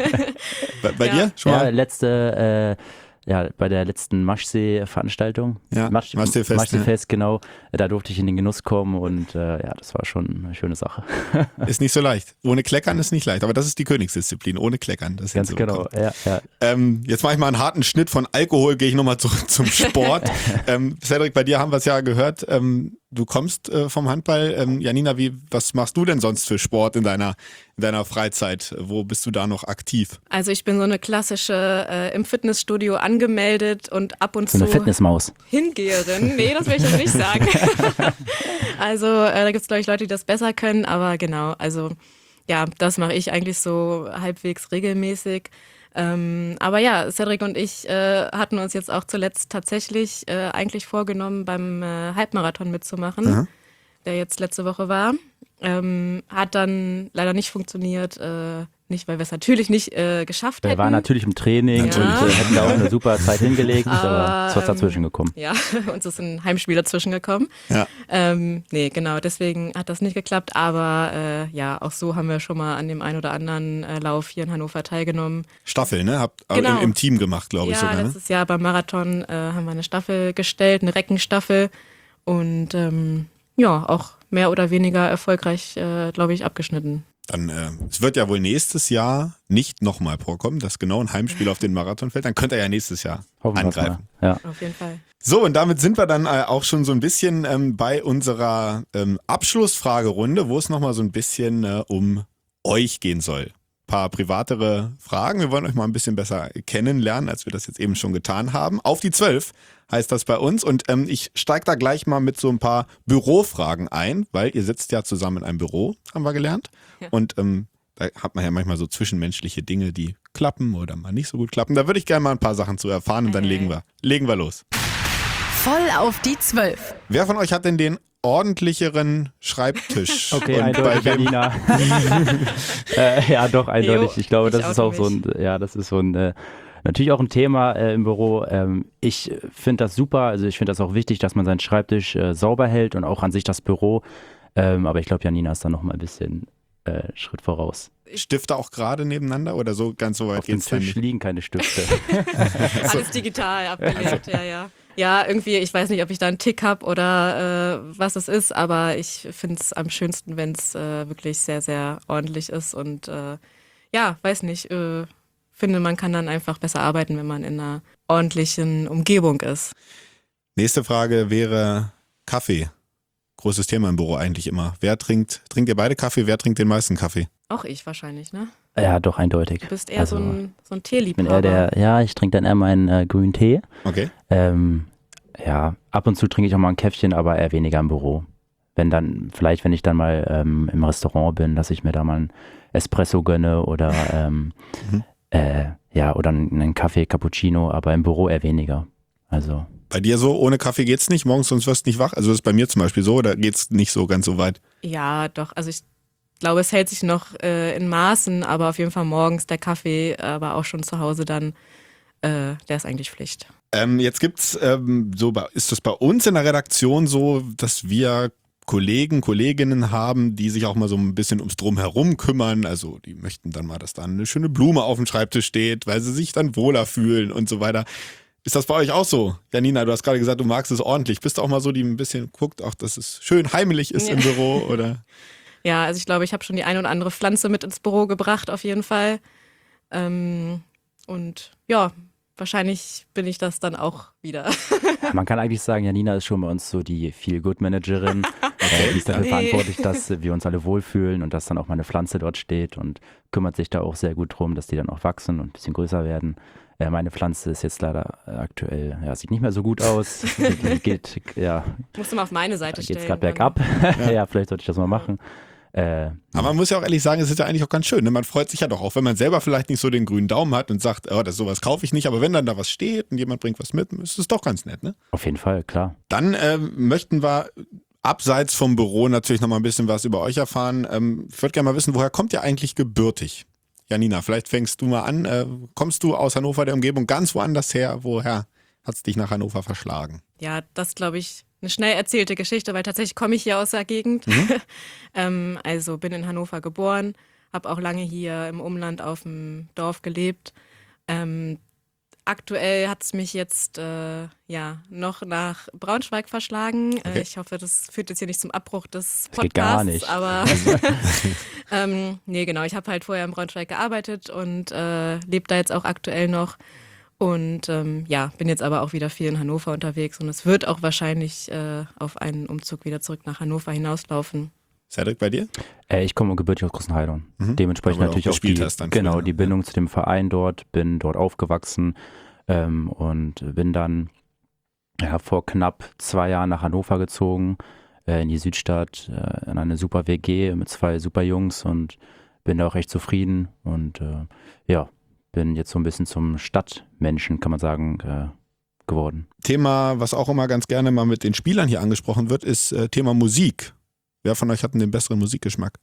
Bei, bei Ja. dir? Schon Ja, mal? letzte, äh, ja, bei der letzten Maschsee-Veranstaltung, Ja, Masch- Maschsee-Fest, Maschsee-Fest, genau, da durfte ich in den Genuss kommen und äh, ja, das war schon eine schöne Sache. Ist nicht so leicht. Ohne Kleckern ist nicht leicht, aber das ist die Königsdisziplin, ohne Kleckern. Das Ganz genau, ja, ja. Ähm, jetzt mache ich mal einen harten Schnitt von Alkohol, gehe ich nochmal zurück zum Sport. ähm, Cedric, bei dir haben wir es ja gehört, ähm, du kommst äh, vom Handball. Ähm, Janina, wie, was machst du denn sonst für Sport in deiner, in deiner Freizeit? Wo bist du da noch aktiv? Also ich bin so eine klassische äh, im Fitnessstudio angemeldet und ab und So zu eine Fitnessmaus. Hingeherin. Nee, das will ich jetzt nicht sagen. Also äh, da gibt es, glaube ich, Leute, die das besser können, aber genau, also ja, das mache ich eigentlich so halbwegs regelmäßig. Ähm, aber ja, Cedric und ich äh, hatten uns jetzt auch zuletzt tatsächlich äh, eigentlich vorgenommen, beim äh, Halbmarathon mitzumachen, Aha. der jetzt letzte Woche war. Ähm, hat dann leider nicht funktioniert, äh, nicht, weil wir es natürlich nicht äh, geschafft Wir hätten. waren natürlich im Training Natürlich. und äh, hätten da auch eine super Zeit hingelegt, aber, Aber, es ist was ähm, dazwischen gekommen. Ja, uns ist ein Heimspiel dazwischen gekommen. Ja. Ähm, nee, genau, deswegen hat das nicht geklappt, aber äh, ja, auch so haben wir schon mal an dem einen oder anderen äh, Lauf hier in Hannover teilgenommen. Staffel, ne? Habt äh, Genau. im, im Team gemacht, glaube ich Ja, sogar. Ne? letztes Jahr beim Marathon äh, haben wir eine Staffel gestellt, eine Reckenstaffel und ähm, ja, auch mehr oder weniger erfolgreich, äh, glaube ich, abgeschnitten. Dann, äh, es wird ja wohl nächstes Jahr nicht nochmal vorkommen, dass genau ein Heimspiel auf den Marathon fällt. Dann könnt ihr ja nächstes Jahr Hoffen wir's angreifen. mal. Ja. Auf jeden Fall. So, und damit sind wir dann äh, auch schon so ein bisschen ähm, bei unserer ähm, Abschlussfragerunde, wo es nochmal so ein bisschen äh, um euch gehen soll. Ein paar privatere Fragen. Wir wollen euch mal ein bisschen besser kennenlernen, als wir das jetzt eben schon getan haben. Auf die zwölf heißt das bei uns. Und ähm, ich steige da gleich mal mit so ein paar Bürofragen ein, weil ihr sitzt ja zusammen in einem Büro, haben wir gelernt. Ja. Und ähm, da hat man ja manchmal so zwischenmenschliche Dinge, die klappen oder mal nicht so gut klappen. Da würde ich gerne mal ein paar Sachen zu erfahren und dann Hey. legen wir, legen wir los. Voll auf die Zwölf. Wer von euch hat denn den ordentlicheren Schreibtisch? Okay, Und eindeutig, bei wem- Janina. äh, ja, doch, eindeutig. Jo, ich glaube, ich das ist auch oute so ein, ja, das ist so ein, äh, natürlich auch ein Thema äh, im Büro. Ähm, ich finde das super, also ich finde das auch wichtig, dass man seinen Schreibtisch äh, sauber hält und auch an sich das Büro. Ähm, aber ich glaube, Janina ist da noch mal ein bisschen äh, Schritt voraus. Stifte auch gerade nebeneinander oder so ganz so weit Auf dem geht's dann Tisch nicht? liegen keine Stifte. Alles digital abgelegt, ja, ja. Ja, irgendwie, ich weiß nicht, ob ich da einen Tick habe oder äh, was es ist, aber ich finde es am schönsten, wenn es äh, wirklich sehr, sehr ordentlich ist und äh, ja, weiß nicht, äh, finde, man kann dann einfach besser arbeiten, wenn man in einer ordentlichen Umgebung ist. Nächste Frage wäre Kaffee. großes Thema im Büro eigentlich immer. Wer trinkt, trinkt ihr beide Kaffee, wer trinkt den meisten Kaffee? Auch ich wahrscheinlich, ne? Ja, doch, eindeutig. Du bist eher Also, so ein, so ein Ich bin Teeliebhaber. eher der, ja, ich trinke dann eher meinen äh, grünen Tee. Okay. Ähm, ja, ab und zu trinke ich auch mal ein Käffchen, aber eher weniger im Büro. Wenn dann, vielleicht wenn ich dann mal ähm, im Restaurant bin, dass ich mir da mal einen Espresso gönne oder ähm, Mhm. äh, ja, oder einen, einen Kaffee, Cappuccino, aber im Büro eher weniger. Also, Bei dir so, ohne Kaffee geht's nicht, morgens sonst wirst du nicht wach? Also das ist bei mir zum Beispiel so, da geht's nicht so ganz so weit. Ja, doch. Also ich glaube, es hält sich noch äh, in Maßen, aber auf jeden Fall morgens der Kaffee, aber auch schon zu Hause dann, äh, der ist eigentlich Pflicht. Ähm, jetzt gibt's, ähm, so bei- ist das bei uns in der Redaktion so, dass wir Kollegen, Kolleginnen haben, die sich auch mal so ein bisschen ums Drumherum kümmern. Also die möchten dann mal, dass da eine schöne Blume auf dem Schreibtisch steht, weil sie sich dann wohler fühlen und so weiter. Ist das bei euch auch so? Janina, du hast gerade gesagt, du magst es ordentlich. Bist du auch mal so, die ein bisschen guckt, auch dass es schön heimelig ist Ja. im Büro? Oder? Ja, also ich glaube, ich habe schon die eine oder andere Pflanze mit ins Büro gebracht, auf jeden Fall. Ähm, und ja, wahrscheinlich bin ich das dann auch wieder. ja, man kann eigentlich sagen, Janina ist schon bei uns so die Feel-Good-Managerin. äh, die ist dafür Nee. verantwortlich, dass wir uns alle wohlfühlen und dass dann auch mal eine Pflanze dort steht und kümmert sich da auch sehr gut drum, dass die dann auch wachsen und ein bisschen größer werden. Äh, meine Pflanze ist jetzt leider äh, aktuell, ja, sieht nicht mehr so gut aus. Die, die geht, ja, Musst du mal auf meine Seite da stellen. geht es gerade dann. bergab. ja, vielleicht sollte ich das mal machen. Äh, Aber man muss ja auch ehrlich sagen, es ist ja eigentlich auch ganz schön. Ne? Man freut sich ja doch auch, wenn man selber vielleicht nicht so den grünen Daumen hat und sagt, oh, das sowas kaufe ich nicht. Aber wenn dann da was steht und jemand bringt was mit, ist es doch ganz nett. Ne? auf jeden Fall, klar. Dann ähm, möchten wir abseits vom Büro natürlich noch mal ein bisschen was über euch erfahren. Ähm, ich würde gerne mal wissen, woher kommt ihr eigentlich gebürtig? Janina, vielleicht fängst du mal an. Äh, kommst du aus Hannover, der Umgebung, ganz woanders her? Woher hat es dich nach Hannover verschlagen? Ja, das glaube ich eine schnell erzählte Geschichte, weil tatsächlich komme ich hier aus der Gegend. ähm, also bin in Hannover geboren, habe auch lange hier im Umland auf dem Dorf gelebt. Ähm, aktuell hat es mich jetzt äh, ja noch nach Braunschweig verschlagen. Okay. Äh, ich hoffe, das führt jetzt hier nicht zum Abbruch des Das geht Podcasts. gar nicht. Aber ähm, nee, genau. Ich habe halt vorher in Braunschweig gearbeitet und äh, lebe da jetzt auch aktuell noch. Und ähm, ja, bin jetzt aber auch wieder viel in Hannover unterwegs und es wird auch wahrscheinlich äh, auf einen Umzug wieder zurück nach Hannover hinauslaufen. Cedric, bei dir? Äh, ich komme gebürtig aus Großenheidern. Mhm. Dementsprechend Da, wo du natürlich auch auch gespielt die, hast dann genau, früher, die ja. Bindung zu dem Verein dort, bin dort aufgewachsen ähm, und bin dann ja, vor knapp zwei Jahren nach Hannover gezogen, äh, in die Südstadt, äh, in eine super W G mit zwei super Jungs und bin da auch recht zufrieden und äh, ja, bin jetzt so ein bisschen zum Stadtmenschen, kann man sagen, äh, geworden. Thema, was auch immer ganz gerne mal mit den Spielern hier angesprochen wird, ist äh, Thema Musik. Wer von euch hat denn den besseren Musikgeschmack?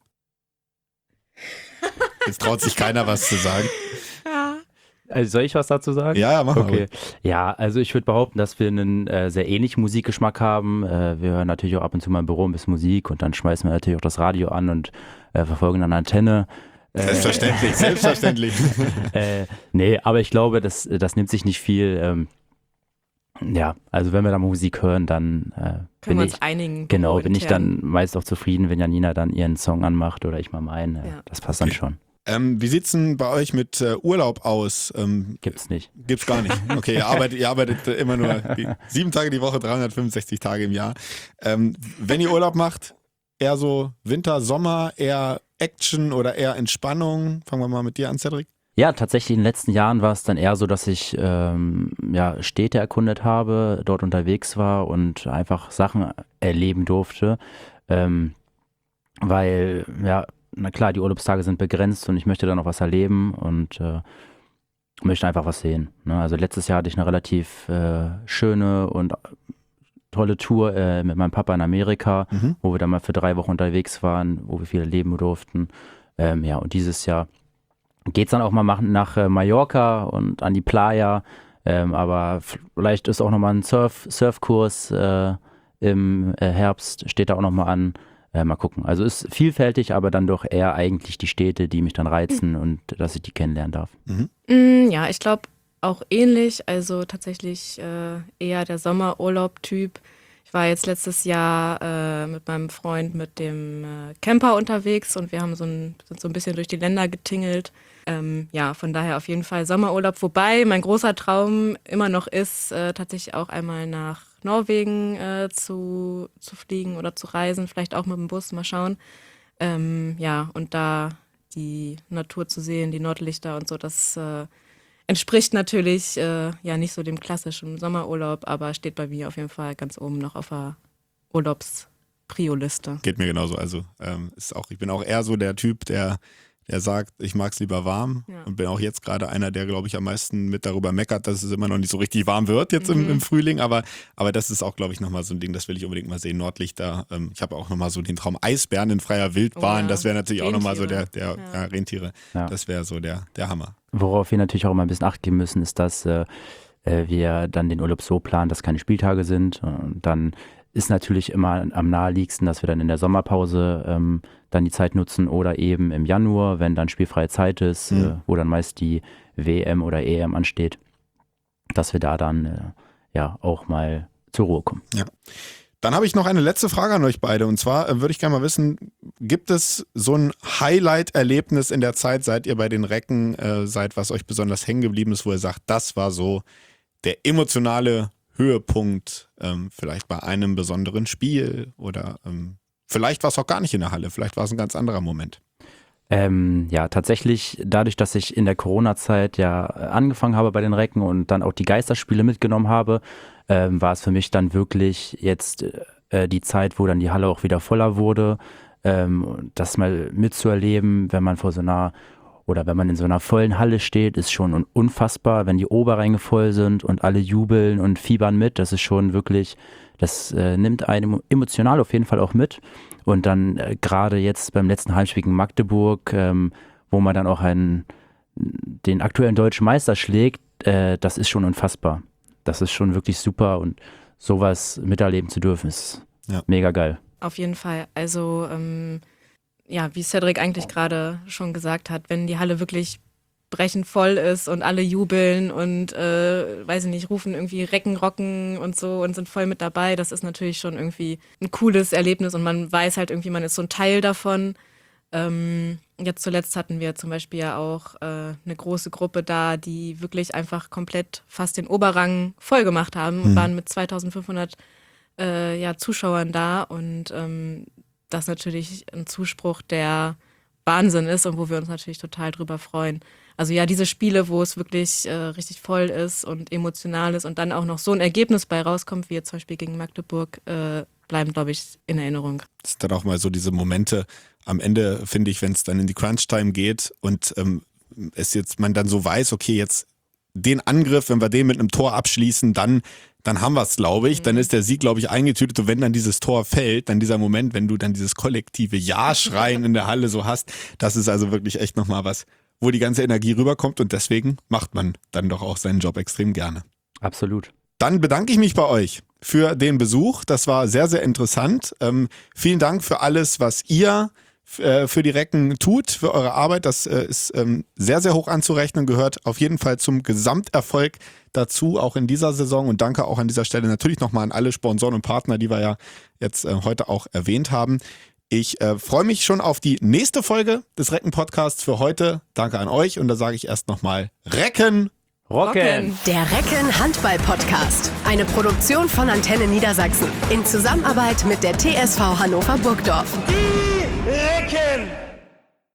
Jetzt traut sich keiner was zu sagen. Ja. Also soll ich was dazu sagen? Ja, ja, mach mal. Okay. Ja, also ich würde behaupten, dass wir einen äh, sehr ähnlichen Musikgeschmack haben. Äh, wir hören natürlich auch ab und zu mal im Büro ein bisschen Musik und dann schmeißen wir natürlich auch das Radio an und äh, verfolgen dann eine Antenne. Äh, Selbstverständlich, selbstverständlich. äh, nee, aber ich glaube, das, das nimmt sich nicht viel. Ähm, ja, also wenn wir da Musik hören, dann äh, Können bin wir ich, uns einigen. genau, bin ich bürointern. dann meist auch zufrieden, wenn Janina dann ihren Song anmacht oder ich mal meinen. Äh, Ja. Das passt Okay. dann schon. Ähm, wie sieht's denn bei euch mit äh, Urlaub aus? Ähm, Gibt's nicht. Gibt's gar nicht. Okay, ihr arbeitet, ihr arbeitet äh, immer nur die, sieben Tage die Woche, dreihundertfünfundsechzig Tage im Jahr. Ähm, wenn ihr Urlaub macht, eher so Winter, Sommer, eher Action oder eher Entspannung? Fangen wir mal mit dir an, Cedric. Ja, tatsächlich in den letzten Jahren war es dann eher so, dass ich ähm, ja, Städte erkundet habe, dort unterwegs war und einfach Sachen erleben durfte. Ähm, weil, ja, na klar, die Urlaubstage sind begrenzt und ich möchte dann noch was erleben und äh, möchte einfach was sehen. Ne? Also letztes Jahr hatte ich eine relativ äh, schöne und tolle Tour äh, mit meinem Papa in Amerika, Mhm. wo wir dann mal für drei Wochen unterwegs waren, wo wir viel erleben durften. Ähm, ja, und dieses Jahr geht's dann auch mal machen nach äh, Mallorca und an die Playa, ähm, aber vielleicht ist auch nochmal ein Surf, Surfkurs äh, im äh, Herbst, steht da auch nochmal an. Äh, mal gucken. Also ist vielfältig, aber dann doch eher eigentlich die Städte, die mich dann reizen und dass ich die kennenlernen darf. Mm, ja, ich glaube auch ähnlich. Also tatsächlich äh, eher der Sommerurlaub-Typ. Ich war jetzt letztes Jahr äh, mit meinem Freund mit dem äh, Camper unterwegs und wir haben so ein, sind so ein bisschen durch die Länder getingelt. Ähm, ja, von daher auf jeden Fall Sommerurlaub. Wobei mein großer Traum immer noch ist, äh, tatsächlich auch einmal nach Norwegen äh, zu, zu fliegen oder zu reisen, vielleicht auch mit dem Bus, mal schauen. Ähm, ja, und da die Natur zu sehen, die Nordlichter und so, das äh, entspricht natürlich äh, ja nicht so dem klassischen Sommerurlaub, aber steht bei mir auf jeden Fall ganz oben noch auf der Urlaubs-Prio-Liste. Geht mir genauso. Also ähm, ist auch, ich bin auch eher so der Typ, der, der sagt, ich mag es lieber warm Ja. und bin auch jetzt gerade einer, der, glaube ich, am meisten mit darüber meckert, dass es immer noch nicht so richtig warm wird jetzt Mhm. im, im Frühling. Aber, aber das ist auch, glaube ich, nochmal so ein Ding, das will ich unbedingt mal sehen. Nordlichter. Ähm, ich habe auch nochmal so den Traum Eisbären in freier Wildbahn. Oh ja. Das wäre natürlich auch nochmal so der, Rentiere. der Ja. ja, Rentiere. Ja. Das wäre so der, der Hammer. Worauf wir natürlich auch immer ein bisschen Acht geben müssen, ist, dass äh, äh, wir dann den Urlaub so planen, dass keine Spieltage sind. Und dann ist natürlich immer am naheliegendsten, dass wir dann in der Sommerpause ähm, dann die Zeit nutzen oder eben im Januar, wenn dann spielfreie Zeit ist, Mhm. äh, wo dann meist die W M oder E M ansteht, dass wir da dann äh, ja auch mal zur Ruhe kommen. Dann habe ich noch eine letzte Frage an euch beide. Und zwar äh, würde ich gerne mal wissen, gibt es so ein Highlight-Erlebnis in der Zeit, seit ihr bei den Recken äh, seid, was euch besonders hängen geblieben ist, wo ihr sagt, das war so der emotionale Höhepunkt, ähm, vielleicht bei einem besonderen Spiel oder ähm, vielleicht war es auch gar nicht in der Halle, vielleicht war es ein ganz anderer Moment. Ähm, ja, tatsächlich, dadurch, dass ich in der Corona-Zeit ja äh, angefangen habe bei den Recken und dann auch die Geisterspiele mitgenommen habe, ähm, war es für mich dann wirklich jetzt äh, die Zeit, wo dann die Halle auch wieder voller wurde, ähm, das mal mitzuerleben, wenn man vor so einer oder wenn man in so einer vollen Halle steht, ist schon un- unfassbar, wenn die Oberränge voll sind und alle jubeln und fiebern mit, das ist schon wirklich, das äh, nimmt einen emotional auf jeden Fall auch mit. Und dann äh, gerade jetzt beim letzten Heimspiel gegen Magdeburg, ähm, wo man dann auch einen, den aktuellen deutschen Meister schlägt, äh, das ist schon unfassbar. Das ist schon wirklich super und sowas miterleben zu dürfen, ist Ja. mega geil. Auf jeden Fall. Also, ähm, ja, wie Cedric eigentlich gerade schon gesagt hat, wenn die Halle wirklich brechend voll ist und alle jubeln und, äh, weiß ich nicht, rufen irgendwie Recken, Rocken und so und sind voll mit dabei, das ist natürlich schon irgendwie ein cooles Erlebnis und man weiß halt irgendwie, man ist so ein Teil davon. Ähm, jetzt zuletzt hatten wir zum Beispiel ja auch äh, eine große Gruppe da, die wirklich einfach komplett fast den Oberrang voll gemacht haben und Mhm. waren mit zweitausendfünfhundert äh, ja, Zuschauern da und ähm, das ist natürlich ein Zuspruch, der Wahnsinn ist und wo wir uns natürlich total drüber freuen. Also ja, diese Spiele, wo es wirklich äh, richtig voll ist und emotional ist und dann auch noch so ein Ergebnis bei rauskommt, wie jetzt zum Beispiel gegen Magdeburg, äh, bleiben, glaube ich, in Erinnerung. Das ist dann auch mal so diese Momente am Ende, finde ich, wenn es dann in die Crunch-Time geht und ähm, es jetzt man dann so weiß, okay, jetzt den Angriff, wenn wir den mit einem Tor abschließen, dann, dann haben wir es, glaube ich. Dann ist der Sieg, glaube ich, eingetütet. Und wenn dann dieses Tor fällt, dann dieser Moment, wenn du dann dieses kollektive Ja-Schreien in der Halle so hast, das ist also wirklich echt nochmal was, wo die ganze Energie rüberkommt. Und deswegen macht man dann doch auch seinen Job extrem gerne. Absolut. Dann bedanke ich mich bei euch für den Besuch. Das war sehr, sehr interessant. Ähm, vielen Dank für alles, was ihr äh, für die Recken tut, für eure Arbeit. Das äh, ist ähm, sehr, sehr hoch anzurechnen, gehört auf jeden Fall zum Gesamterfolg dazu, auch in dieser Saison. Und danke auch an dieser Stelle natürlich nochmal an alle Sponsoren und Partner, die wir ja jetzt äh, heute auch erwähnt haben. Ich äh, freue mich schon auf die nächste Folge des Recken-Podcasts für heute. Danke an euch und da sage ich erst nochmal Recken! Rocken! Der Recken Handball Podcast. Eine Produktion von Antenne Niedersachsen. In Zusammenarbeit mit der T S V Hannover Burgdorf. Die Recken!